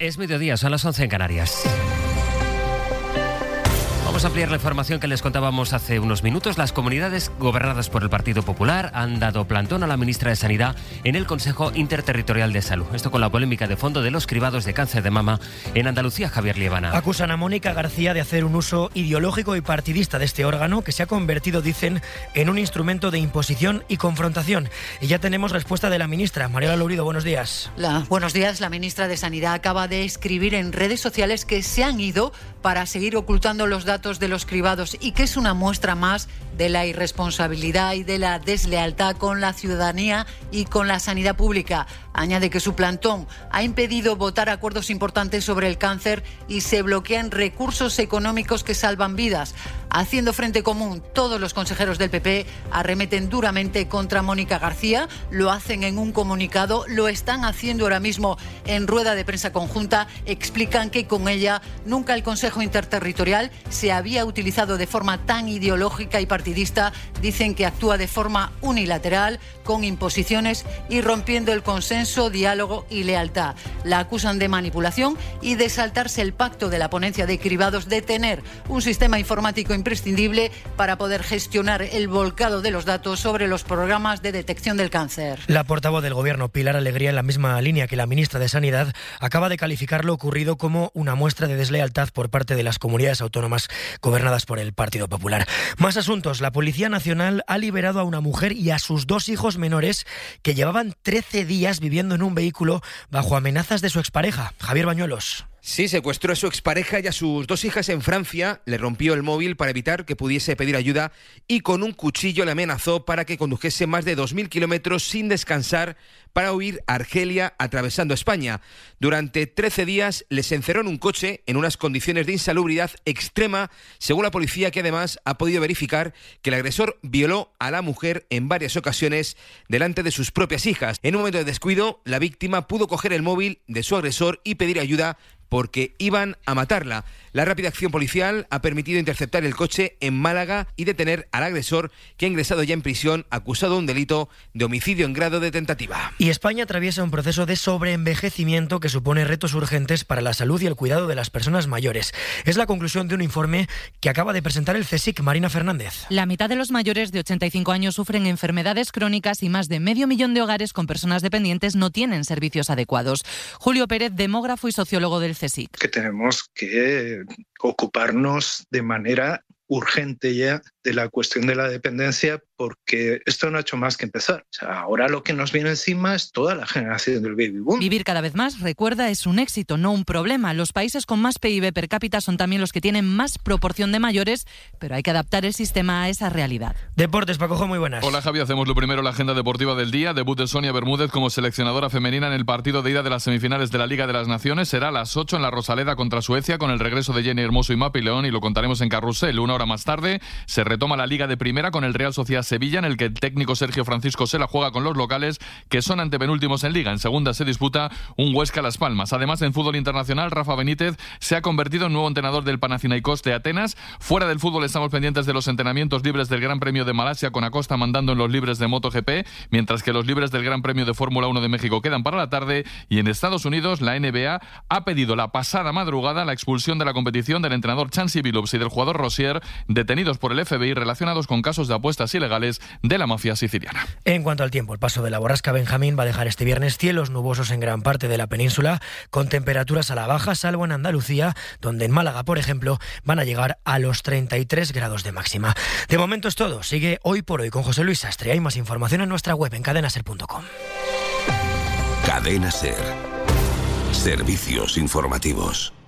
Es mediodía, son las 11 en Canarias. Vamos a ampliar la información que les contábamos hace unos minutos. Las comunidades gobernadas por el Partido Popular han dado plantón a la ministra de Sanidad en el Consejo Interterritorial de Salud. Esto con la polémica de fondo de los cribados de cáncer de mama en Andalucía. Javier Liebana. Acusan a Mónica García de hacer un uso ideológico y partidista de este órgano que se ha convertido, dicen, en un instrumento de imposición y confrontación. Y ya tenemos respuesta de la ministra. Mariela Lourido, buenos días. Buenos días. La ministra de Sanidad acaba de escribir en redes sociales que se han ido para seguir ocultando los datos de los cribados y que es una muestra más de la irresponsabilidad y de la deslealtad con la ciudadanía y con la sanidad pública. Añade que su plantón ha impedido votar acuerdos importantes sobre el cáncer y se bloquean recursos económicos que salvan vidas. Haciendo frente común, todos los consejeros del PP arremeten duramente contra Mónica García, lo hacen en un comunicado, lo están haciendo ahora mismo en rueda de prensa conjunta, explican que con ella nunca el Consejo Interterritorial se había utilizado de forma tan ideológica y partidista, dicen que actúa de forma unilateral, con imposiciones y rompiendo el consenso, diálogo y lealtad. La acusan de manipulación y de saltarse el pacto de la ponencia de cribados de tener un sistema informático imprescindible para poder gestionar el volcado de los datos sobre los programas de detección del cáncer. La portavoz del Gobierno, Pilar Alegría, en la misma línea que la ministra de Sanidad, acaba de calificar lo ocurrido como una muestra de deslealtad por parte de las comunidades autónomas gobernadas por el Partido Popular. Más asuntos. La Policía Nacional ha liberado a una mujer y a sus 2 hijos menores que llevaban 13 días viviendo en un vehículo bajo amenazas de su expareja. Javier Bañuelos. Sí, secuestró a su expareja y a sus 2 hijas en Francia, le rompió el móvil para evitar que pudiese pedir ayuda y con un cuchillo le amenazó para que condujese más de 2.000 kilómetros sin descansar para huir a Argelia atravesando España. Durante 13 días les encerró en un coche en unas condiciones de insalubridad extrema, según la policía, que además ha podido verificar que el agresor violó a la mujer en varias ocasiones delante de sus propias hijas. En un momento de descuido, la víctima pudo coger el móvil de su agresor y pedir ayuda porque iban a matarla. La rápida acción policial ha permitido interceptar el coche en Málaga y detener al agresor, que ha ingresado ya en prisión acusado de un delito de homicidio en grado de tentativa. Y España atraviesa un proceso de sobreenvejecimiento que supone retos urgentes para la salud y el cuidado de las personas mayores. Es la conclusión de un informe que acaba de presentar el CSIC. Marina Fernández. La mitad de los mayores de 85 años sufren enfermedades crónicas y más de 500.000 de hogares con personas dependientes no tienen servicios adecuados. Julio Pérez, demógrafo y sociólogo del CSIC. Que tenemos que ocuparnos de manera urgente ya de la cuestión de la dependencia, porque esto no ha hecho más que empezar. O sea, ahora lo que nos viene encima es toda la generación del baby boom. Vivir cada vez más, recuerda, es un éxito, no un problema. Los países con más PIB per cápita son también los que tienen más proporción de mayores, pero hay que adaptar el sistema a esa realidad. Deportes, Pacojo, muy buenas. Hola, Javi, hacemos lo primero, la agenda deportiva del día. Debut de Sonia Bermúdez como seleccionadora femenina en el partido de ida de las semifinales de la Liga de las Naciones. Será a las 8 en la Rosaleda contra Suecia, con el regreso de Jenny Hermoso y Mapi León, y lo contaremos en Carrusel. 1 hora más tarde se retoma la Liga de Primera con el Real Sociedad Sevilla, en el que el técnico Sergio Francisco se la juega con los locales, que son antepenúltimos en Liga. En segunda se disputa un Huesca Las Palmas. Además, en fútbol internacional, Rafa Benítez se ha convertido en nuevo entrenador del Panathinaikos de Atenas. Fuera del fútbol estamos pendientes de los entrenamientos libres del Gran Premio de Malasia, con Acosta mandando en los libres de MotoGP, mientras que los libres del Gran Premio de Fórmula 1 de México quedan para la tarde. Y en Estados Unidos, la NBA ha pedido la pasada madrugada la expulsión de la competición del entrenador Chancey Billups y del jugador Rosier, detenidos por el FBI relacionados con casos de apuestas ilegales de la mafia siciliana. En cuanto al tiempo, el paso de la borrasca Benjamín va a dejar este viernes cielos nubosos en gran parte de la península, con temperaturas a la baja, salvo en Andalucía, donde en Málaga, por ejemplo, van a llegar a los 33 grados de máxima. De momento es todo. Sigue Hoy por Hoy con José Luis Sastre. Hay más información en nuestra web en cadenaser.com. Cadena Ser. Servicios informativos.